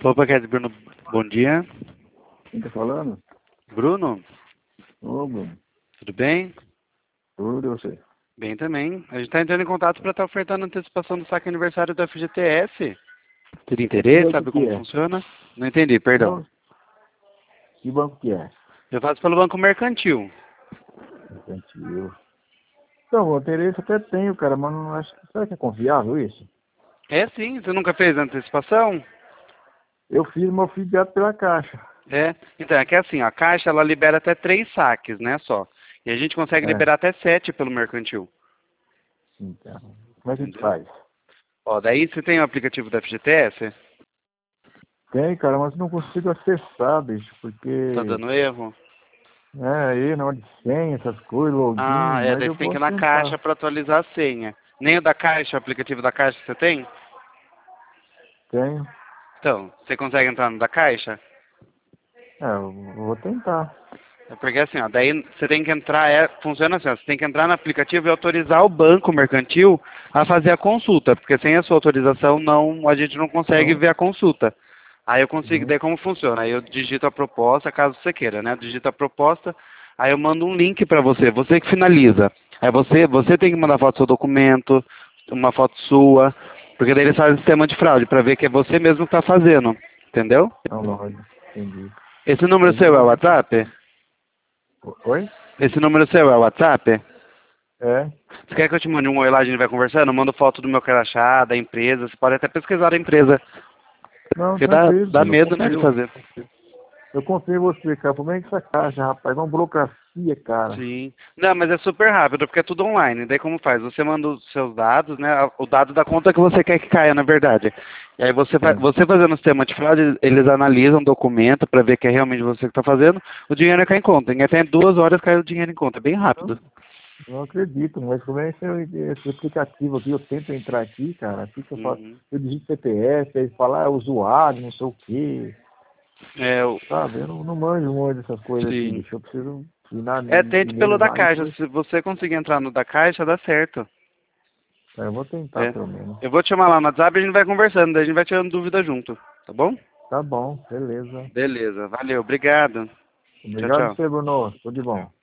Opa, Cat Bruno, bom dia. Quem tá falando? Bruno, Ô, Bruno. tudo bem? Tudo e você? Bem também. A gente está entrando em contato para estar ofertando antecipação do saque aniversário da FGTS. Teria Que interesse? banco Sabe que como é? funciona? Não entendi, perdão. Não. Que banco que é? Eu faço pelo Banco Mercantil. Mercantil. Então, o interesse até tenho, cara, mas não acho que... Será que é confiável isso? É sim, você nunca fez antecipação? Eu fiz, mas eu fui guiado pela Caixa. É. Então, é que assim, a Caixa ela libera até 3 saques, né, só. E a gente consegue É. liberar até 7 pelo Mercantil. Então, como é que a gente Entendeu? faz? Ó, daí você tem o aplicativo da FGTS? Tem, cara, mas não consigo acessar, bicho, Tá porque... dando erro? Aí na hora de senha, essas coisas, Ah, login, mas daí eu você tem que ir posso na Caixa tentar. para atualizar a senha. Nem o da Caixa, o aplicativo da Caixa você tem? Tenho. Então, você consegue entrar no da Caixa? Eu vou tentar. É porque assim, ó, daí você tem que entrar, funciona assim, ó, você tem que entrar no aplicativo e autorizar o banco mercantil a fazer a consulta, porque sem a sua autorização não, a gente não consegue Então, ver a consulta. Aí eu consigo, uhum. daí como funciona? Aí eu digito a proposta, caso você queira, né? Eu digito a proposta, aí eu mando um link para você que finaliza. Aí você tem que mandar foto do seu documento, uma foto sua, porque daí eles fazem sistema de fraude para ver que é você mesmo que está fazendo, entendeu? Não, lógico, entendi. Esse número Mas eu seu é o vou... WhatsApp? Oi? Esse número seu é o WhatsApp? É? Você quer que eu te mande um oi lá, a gente vai conversando? Eu mando foto do meu crachá, da empresa. Você pode até pesquisar a empresa. Não, Porque dá tranquilo, medo, né, de fazer. eu confio em você, cara. Como é que essa caixa, rapaz? É uma burocracia, cara. Sim. Não, mas é super rápido, porque é tudo online. Daí como faz? Você manda os seus dados, né? O dado da conta que você quer que caia, na verdade. E aí Sim. você fazendo o sistema de fraude, eles analisam o documento para ver que é realmente você que está fazendo, o dinheiro cai em conta. Em até 2 horas cai o dinheiro em conta. É bem rápido. Não acredito, mas como é que esse aplicativo aqui? Eu tento entrar aqui, cara. Aqui que eu faço, Uhum. eu digito CPF, aí fala, usuário, não sei o quê. É, Sabe? Eu não manjo muito dessas coisas aqui, sim. bicho. Eu preciso ir na, Tente pelo neles da lá e Caixa. ver. Se você conseguir entrar no da Caixa, dá certo. Eu vou tentar, É. pelo menos. Eu vou te chamar lá no WhatsApp e a gente vai conversando, daí a gente vai tirando dúvida junto, tá bom? Tá bom, beleza. Beleza, valeu, obrigado. Tchau, Obrigado, tchau. você, Bruno. Tudo de bom.